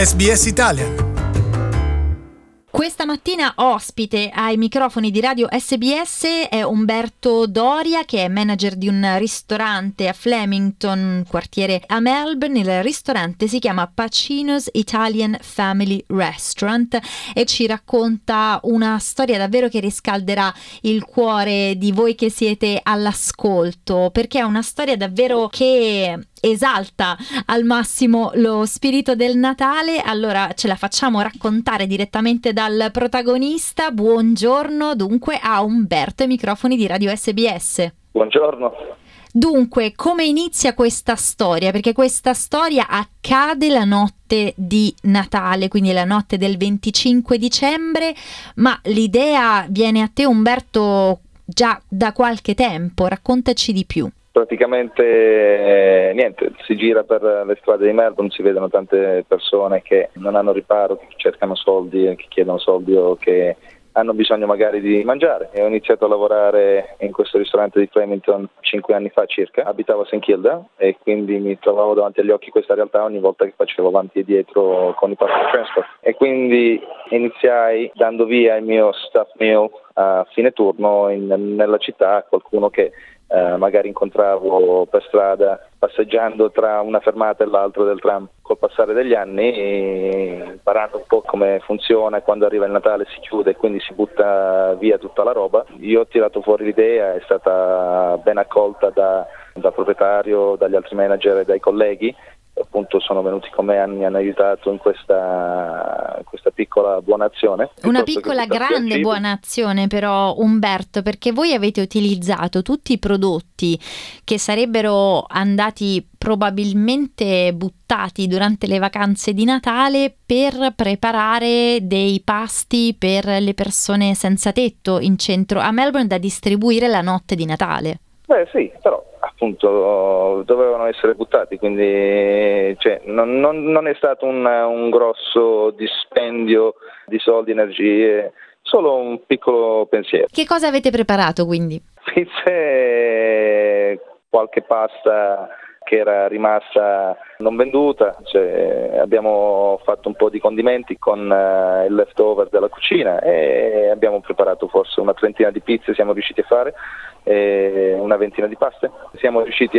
SBS Italian. Questa mattina ospite ai microfoni di Radio SBS è Umberto Doria, che è manager di un ristorante a Flemington, quartiere a Melbourne. Il ristorante si chiama Pacino's Italian Family Restaurant e ci racconta una storia davvero che riscalderà il cuore di voi che siete all'ascolto, perché è una storia davvero che esalta al massimo lo spirito del Natale. Allora ce la facciamo raccontare direttamente dal protagonista. Buongiorno dunque a Umberto ai microfoni di Radio SBS. Buongiorno. Dunque, come inizia questa storia? Perché questa storia accade la notte di Natale, quindi la notte del 25 dicembre, ma l'idea viene a te, Umberto, già da qualche tempo. Raccontaci di più. Praticamente niente, si gira per le strade di Melbourne, si vedono tante persone che non hanno riparo, che cercano soldi, che chiedono soldi o che hanno bisogno magari di mangiare. E ho iniziato a lavorare in questo ristorante di Flemington 5 anni fa circa. Abitavo a St. Kilda e quindi mi trovavo davanti agli occhi questa realtà ogni volta che facevo avanti e dietro con i public transport. E quindi iniziai dando via il mio staff meal a fine turno nella città a qualcuno che magari incontravo per strada passeggiando tra una fermata e l'altra del tram. Col passare degli anni, imparando un po' come funziona, quando arriva il Natale si chiude e quindi si butta via tutta la roba, io ho tirato fuori l'idea, è stata ben accolta dal proprietario, dagli altri manager e dai colleghi. Appunto sono venuti con me, mi hanno aiutato in questa piccola buona azione. Una piccola grande buona azione però, Umberto, perché voi avete utilizzato tutti i prodotti che sarebbero andati probabilmente buttati durante le vacanze di Natale per preparare dei pasti per le persone senza tetto in centro a Melbourne da distribuire la notte di Natale. Beh sì, però appunto dovevano essere buttati, quindi non è stato un grosso dispendio di soldi, energie, solo un piccolo pensiero. Che cosa avete preparato quindi? Pizze, qualche pasta che era rimasta non venduta, abbiamo fatto un po' di condimenti con il leftover della cucina e abbiamo preparato forse una trentina di pizze, siamo riusciti a fare, una ventina di paste. Siamo riusciti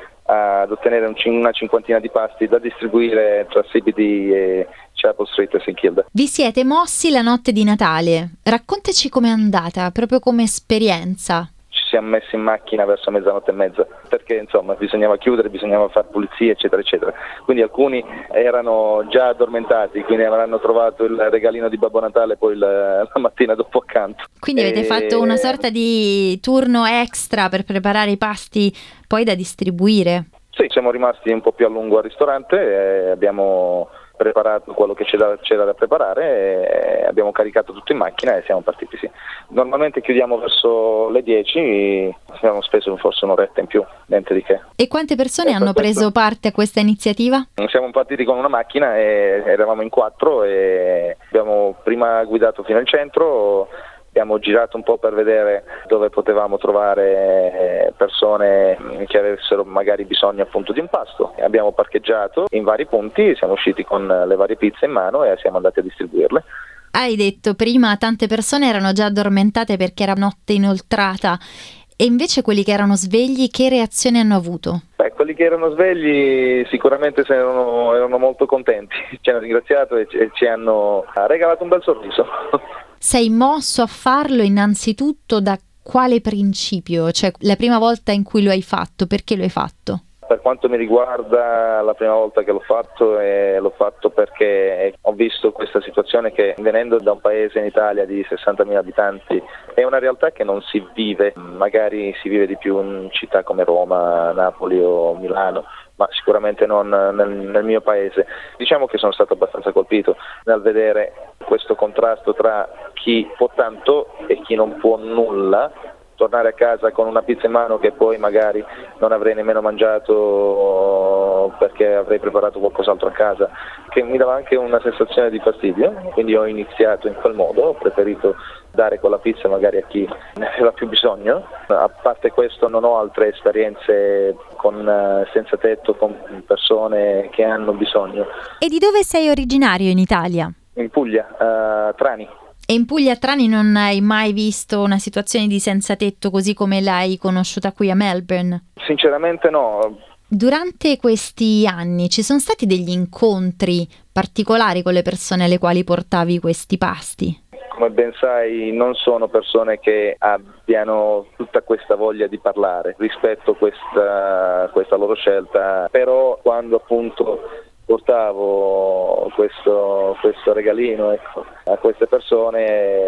ad ottenere una cinquantina di pasti da distribuire tra CBD e Chapel Street e St. Kilda. Vi siete mossi la notte di Natale, raccontaci com'è andata, proprio come esperienza. Ci siamo messi in macchina verso mezzanotte e mezza, perché insomma bisognava chiudere, bisognava fare pulizia, eccetera eccetera. Quindi alcuni erano già addormentati, quindi avranno trovato il regalino di Babbo Natale poi la mattina dopo accanto. Quindi avete fatto una sorta di turno extra per preparare i pasti poi da distribuire? Sì, siamo rimasti un po' più a lungo al ristorante e abbiamo preparato quello che c'era da preparare e abbiamo caricato tutto in macchina e siamo partiti, sì. Normalmente chiudiamo verso le 10, abbiamo speso forse un'oretta in più, niente di che. E quante persone hanno preso parte a questa iniziativa? Siamo partiti con una macchina e eravamo in 4 e abbiamo prima guidato fino al centro. Abbiamo girato un po' per vedere dove potevamo trovare persone che avessero magari bisogno appunto di un pasto. Abbiamo parcheggiato in vari punti, siamo usciti con le varie pizze in mano e siamo andati a distribuirle. Hai detto prima tante persone erano già addormentate perché era notte inoltrata, e invece quelli che erano svegli che reazioni hanno avuto? Beh, quelli che erano svegli sicuramente erano molto contenti, ci hanno ringraziato e ci hanno regalato un bel sorriso. Sei mosso a farlo innanzitutto da quale principio? Cioè la prima volta in cui lo hai fatto, perché lo hai fatto? Per quanto mi riguarda, la prima volta che l'ho fatto perché ho visto questa situazione che, venendo da un paese in Italia di 60.000 abitanti, è una realtà che non si vive. Magari si vive di più in città come Roma, Napoli o Milano, ma sicuramente non nel mio paese. Diciamo che sono stato abbastanza colpito nel vedere questo contrasto tra chi può tanto e chi non può nulla, tornare a casa con una pizza in mano che poi magari non avrei nemmeno mangiato perché avrei preparato qualcos'altro a casa, che mi dava anche una sensazione di fastidio, quindi ho iniziato in quel modo, ho preferito dare quella pizza magari a chi ne aveva più bisogno. A parte questo non ho altre esperienze con senza tetto, con persone che hanno bisogno. E di dove sei originario in Italia? In Puglia, Trani. E in Puglia a Trani non hai mai visto una situazione di senza tetto così come l'hai conosciuta qui a Melbourne? Sinceramente no. Durante questi anni ci sono stati degli incontri particolari con le persone alle quali portavi questi pasti? Come ben sai, non sono persone che abbiano tutta questa voglia di parlare, rispetto questa loro scelta, però quando appunto portavo questo regalino, ecco, a queste persone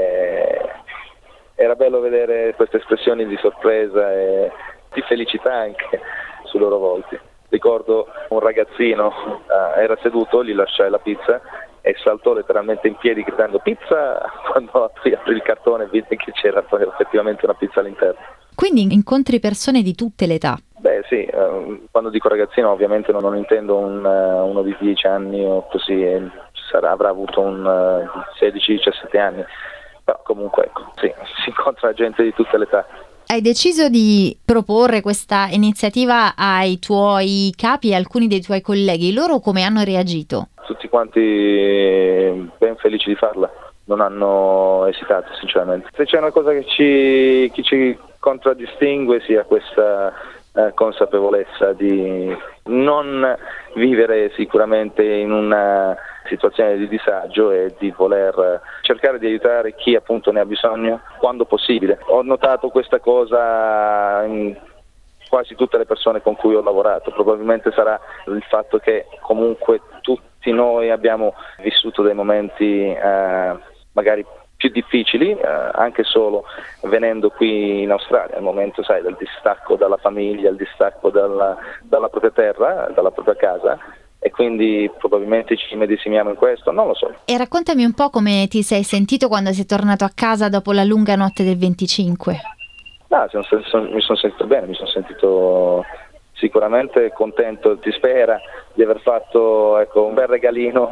era bello vedere queste espressioni di sorpresa e di felicità anche sui loro volti. Ricordo un ragazzino, era seduto, gli lasciai la pizza e saltò letteralmente in piedi gridando pizza quando aprì il cartone e vide che c'era poi effettivamente una pizza all'interno. Quindi incontri persone di tutte le età? Beh sì, quando dico ragazzino ovviamente non intendo uno di 10 anni o così, avrà avuto un 16-17 anni, però comunque ecco, sì, si incontra gente di tutte le età. Hai deciso di proporre questa iniziativa ai tuoi capi e alcuni dei tuoi colleghi, loro come hanno reagito? Tutti quanti ben felici di farla, non hanno esitato sinceramente. Se c'è una cosa che ci contraddistingue sia questa consapevolezza di non vivere sicuramente in una situazione di disagio e di voler cercare di aiutare chi appunto ne ha bisogno quando possibile. Ho notato questa cosa in quasi tutte le persone con cui ho lavorato, probabilmente sarà il fatto che comunque tutti noi abbiamo vissuto dei momenti magari più difficili, anche solo venendo qui in Australia, al momento sai del distacco dalla famiglia, il distacco dalla propria terra, dalla propria casa, e quindi probabilmente ci medesimiamo in questo, non lo so. E raccontami un po' come ti sei sentito quando sei tornato a casa dopo la lunga notte del 25. Mi sono sentito bene, mi sono sentito sicuramente contento, si spera di aver fatto un bel regalino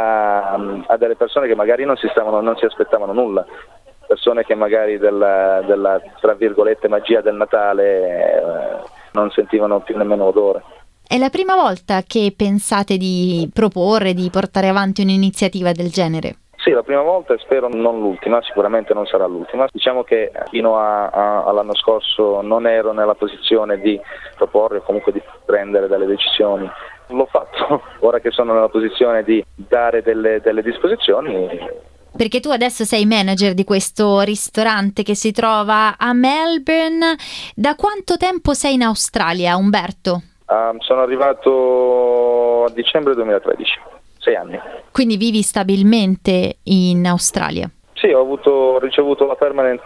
a delle persone che magari non si aspettavano nulla, persone che magari della tra virgolette magia del Natale non sentivano più nemmeno odore. È la prima volta che pensate di proporre, di portare avanti un'iniziativa del genere? Sì, la prima volta e spero non l'ultima, sicuramente non sarà l'ultima. Diciamo che fino all'anno scorso non ero nella posizione di proporre o comunque di prendere delle decisioni. L'ho fatto, ora che sono nella posizione di dare delle disposizioni. Perché tu adesso sei manager di questo ristorante che si trova a Melbourne. Da quanto tempo sei in Australia, Umberto? Sono arrivato a dicembre 2013, 6 anni. Quindi vivi stabilmente in Australia? Sì, ho ricevuto la permanent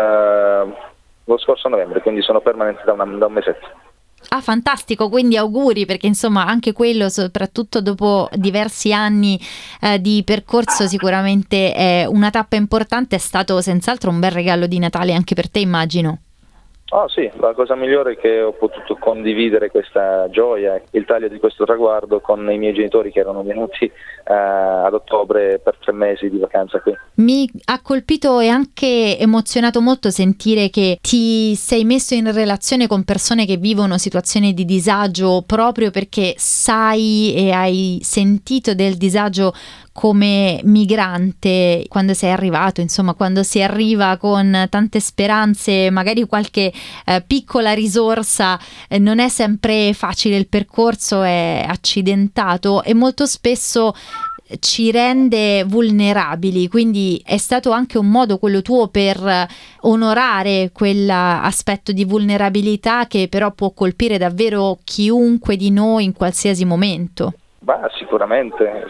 lo scorso novembre, quindi sono permanent da un mesetto. Ah, fantastico, quindi auguri, perché insomma anche quello, soprattutto dopo diversi anni di percorso, sicuramente è una tappa importante, è stato senz'altro un bel regalo di Natale anche per te, immagino. Oh sì, la cosa migliore è che ho potuto condividere questa gioia, il taglio di questo traguardo con i miei genitori che erano venuti ad ottobre per 3 mesi di vacanza qui. Mi ha colpito e anche emozionato molto sentire che ti sei messo in relazione con persone che vivono situazioni di disagio proprio perché sai e hai sentito del disagio come migrante quando sei arrivato, insomma quando si arriva con tante speranze, magari qualche piccola risorsa, non è sempre facile, il percorso è accidentato e molto spesso ci rende vulnerabili, quindi è stato anche un modo quello tuo per onorare quell'aspetto di vulnerabilità che però può colpire davvero chiunque di noi in qualsiasi momento. Sicuramente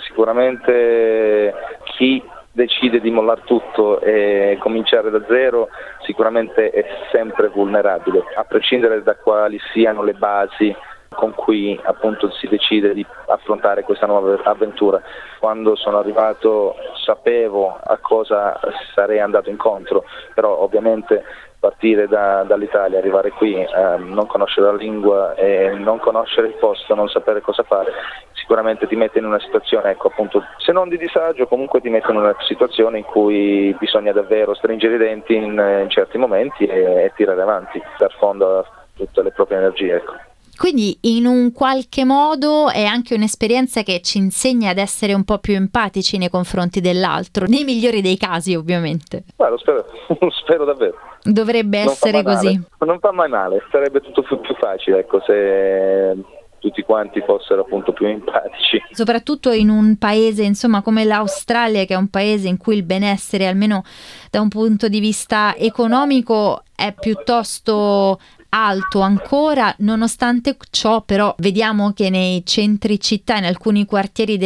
chi decide di mollare tutto e cominciare da zero sicuramente è sempre vulnerabile, a prescindere da quali siano le basi con cui appunto si decide di affrontare questa nuova avventura. Quando sono arrivato sapevo a cosa sarei andato incontro, però ovviamente partire dall'Italia, arrivare qui, non conoscere la lingua e non conoscere il posto, non sapere cosa fare, sicuramente ti mette in una situazione, ecco appunto, se non di disagio, comunque ti mette in una situazione in cui bisogna davvero stringere i denti in certi momenti e tirare avanti, dar fondo a tutte le proprie energie, ecco. Quindi in un qualche modo è anche un'esperienza che ci insegna ad essere un po' più empatici nei confronti dell'altro, nei migliori dei casi ovviamente. Lo spero davvero. Dovrebbe essere così. Non fa mai male, sarebbe tutto più facile, ecco, se tutti quanti fossero appunto più empatici. Soprattutto in un paese, insomma, come l'Australia, che è un paese in cui il benessere, almeno da un punto di vista economico, è piuttosto alto ancora. Nonostante ciò, però, vediamo che nei centri città, in alcuni quartieri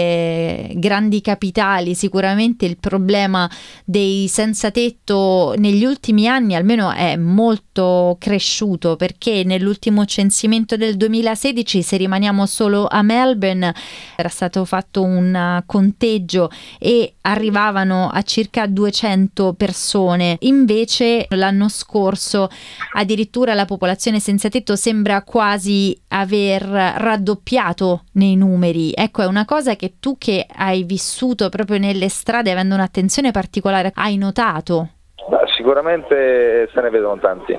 delle grandi capitali, sicuramente il problema dei senza tetto negli ultimi anni almeno è molto cresciuto, perché nell'ultimo censimento del 2016, se rimaniamo solo a Melbourne, era stato fatto un conteggio e arrivavano a circa 200 persone. Invece l'anno scorso addirittura la popolazione senza tetto sembra quasi aver raddoppiato nei numeri. Ecco, è una cosa che tu, che hai vissuto proprio nelle strade, avendo un'attenzione particolare, hai notato? Sicuramente se ne vedono tanti.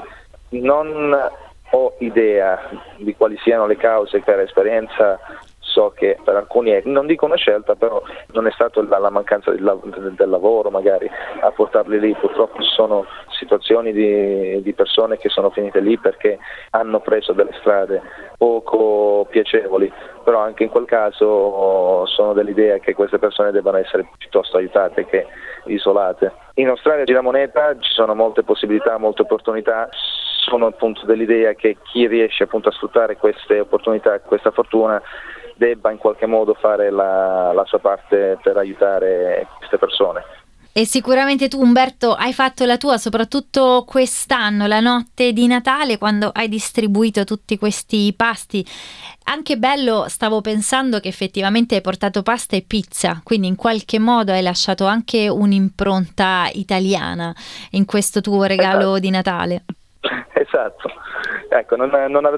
Non ho idea di quali siano le cause. Per esperienza so che per alcuni non dico una scelta, però non è stato la mancanza del lavoro magari a portarli lì. Purtroppo ci sono situazioni di persone che sono finite lì perché hanno preso delle strade poco piacevoli, però anche in quel caso sono dell'idea che queste persone debbano essere piuttosto aiutate che isolate. In Australia giramoneta ci sono molte possibilità, molte opportunità. Sono appunto dell'idea che chi riesce appunto a sfruttare queste opportunità, questa fortuna, debba in qualche modo fare la sua parte per aiutare queste persone. E sicuramente tu, Umberto, hai fatto la tua, soprattutto quest'anno, la notte di Natale, quando hai distribuito tutti questi pasti. Anche bello, stavo pensando che effettivamente hai portato pasta e pizza, quindi in qualche modo hai lasciato anche un'impronta italiana in questo tuo regalo di Natale. Esatto, ecco, non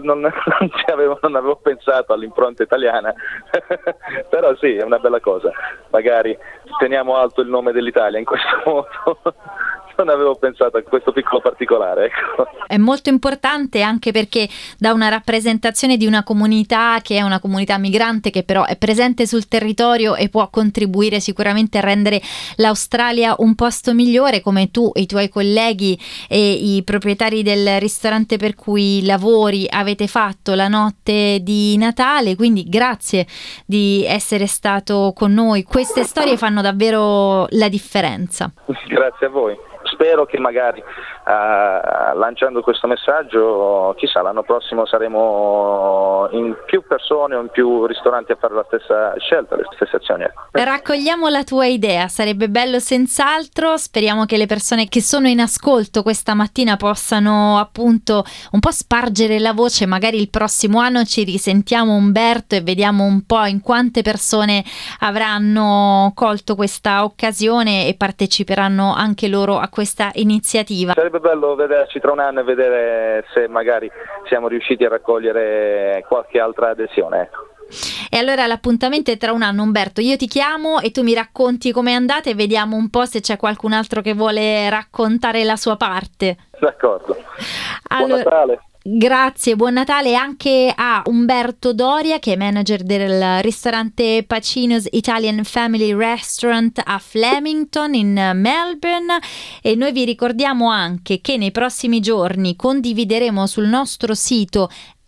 avevo pensato all'impronta italiana, però sì, è una bella cosa, magari teniamo alto il nome dell'Italia in questo modo. Non avevo pensato a questo piccolo particolare, ecco. È molto importante anche perché dà una rappresentazione di una comunità che è una comunità migrante, che però è presente sul territorio e può contribuire sicuramente a rendere l'Australia un posto migliore, come tu e i tuoi colleghi e i proprietari del ristorante per cui lavori avete fatto la notte di Natale. Quindi grazie di essere stato con noi. Queste storie fanno davvero la differenza. Grazie a voi. Spero che magari lanciando questo messaggio, chissà, l'anno prossimo saremo in più persone o in più ristoranti a fare la stessa scelta, le stesse azioni. Raccogliamo la tua idea, sarebbe bello senz'altro. Speriamo che le persone che sono in ascolto questa mattina possano appunto un po' spargere la voce. Magari il prossimo anno ci risentiamo, Umberto, e vediamo un po' in quante persone avranno colto questa occasione e parteciperanno anche loro a questa iniziativa. Sarebbe bello vederci tra un anno e vedere se magari siamo riusciti a raccogliere qualche altra adesione, ecco. E allora l'appuntamento è tra un anno, Umberto. Io ti chiamo e tu mi racconti com'è andata e vediamo un po' se c'è qualcun altro che vuole raccontare la sua parte. D'accordo. Allora, buon Natale. Grazie, buon Natale anche a Umberto Doria, che è manager del ristorante Pacino's Italian Family Restaurant a Flemington in Melbourne. E noi vi ricordiamo anche che nei prossimi giorni condivideremo sul nostro sito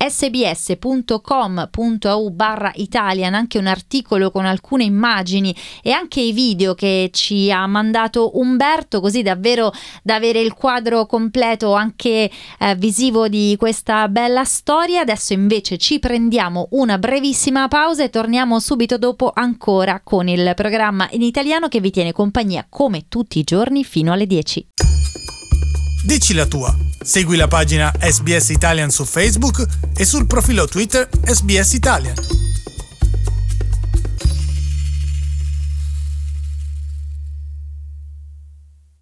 sbs.com.au/Italian anche un articolo con alcune immagini e anche i video che ci ha mandato Umberto, così davvero da avere il quadro completo anche visivo di questa bella storia. Adesso invece ci prendiamo una brevissima pausa e torniamo subito dopo ancora con il programma in italiano che vi tiene compagnia come tutti i giorni fino alle 10. Dici la tua. Segui la pagina SBS Italian su Facebook e sul profilo Twitter SBS Italian.